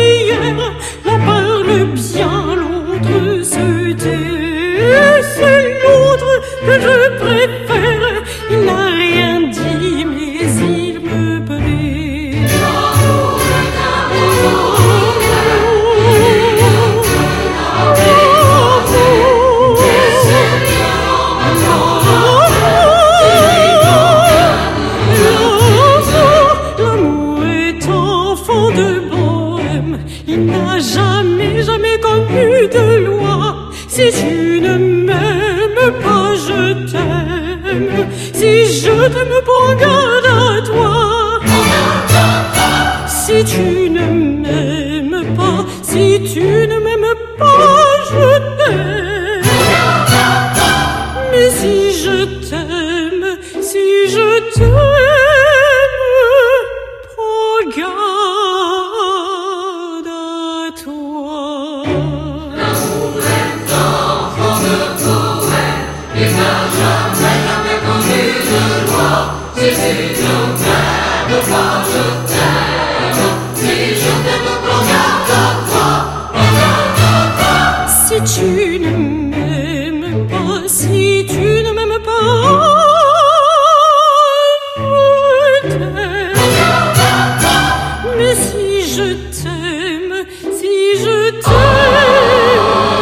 hier, l'un parle bien, l'autre se tait. C'est l'autre que je préfère, il n'a rien dit, mais il me plaît. L'amour est un beau il n'a jamais connu de loi. Si tu ne m'aimes pas, je t'aime. Si je t'aime, prends garde à toi. Si tu ne m'aimes pas, si tu ne m'aimes pas, je t'aime. Mais si je t'aime, si je t'aime, prends garde. L'amour est enfant de poème, il n'a jamais connu de loi. Si tu ne m'aimes pas, je t'aime. Si je t'aime, prends garde à toi. Si tu ne m'aimes pas, si tu ne m'aimes pas, je t'aime. Mais si je t'aime, si je t'aime,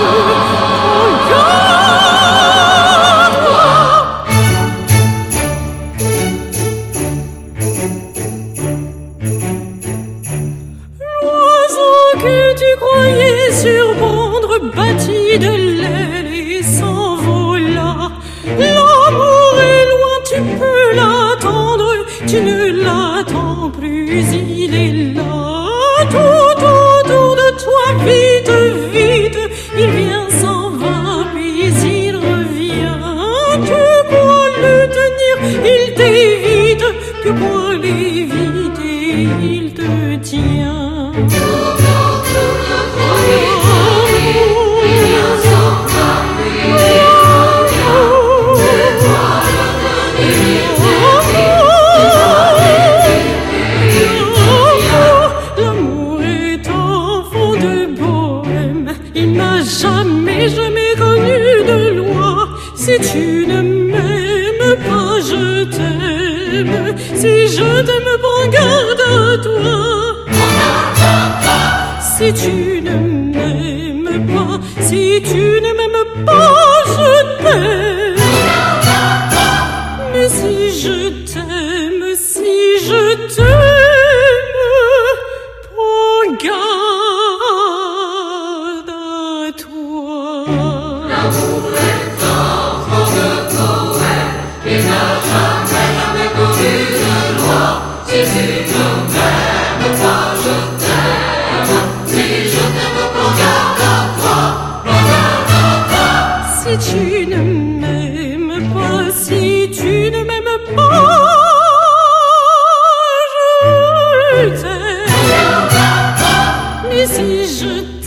l'oiseau que tu croyais surprendre battit de l'aile et s'envola. L'amour est loin, tu peux l'attendre, tu ne l'attends plus, il est là. Tout autour de toi, vite, vite, il vient, s'en va, puis il revient. Tu crois le tenir, il t'évite, tu crois l'éviter, il te tient. Tout autour de toi, vite, il vient, s'en va, puis il revient. Tu crois le tenir, il t'évite, l'amour est enfant de bohème, il n'a jamais connu de loi. Si tu ne m'aimes pas, je t'aime. Si je t'aime, prends garde à toi. Si tu ne m'aimes pas, si tu ne m'aimes pas, je t'aime. Mais si je t'aime, si je t'aime, prends garde à toi. l'amour est enfant de poème, il n'a jamais connu de loi. Si tu ne m'aimes pas, je t'aime. Si je t'aime, prends garde à toi. Si tu ne m'aimes pas, si tu ne m'aimes pas, je t'aime. Mais si je t'aime,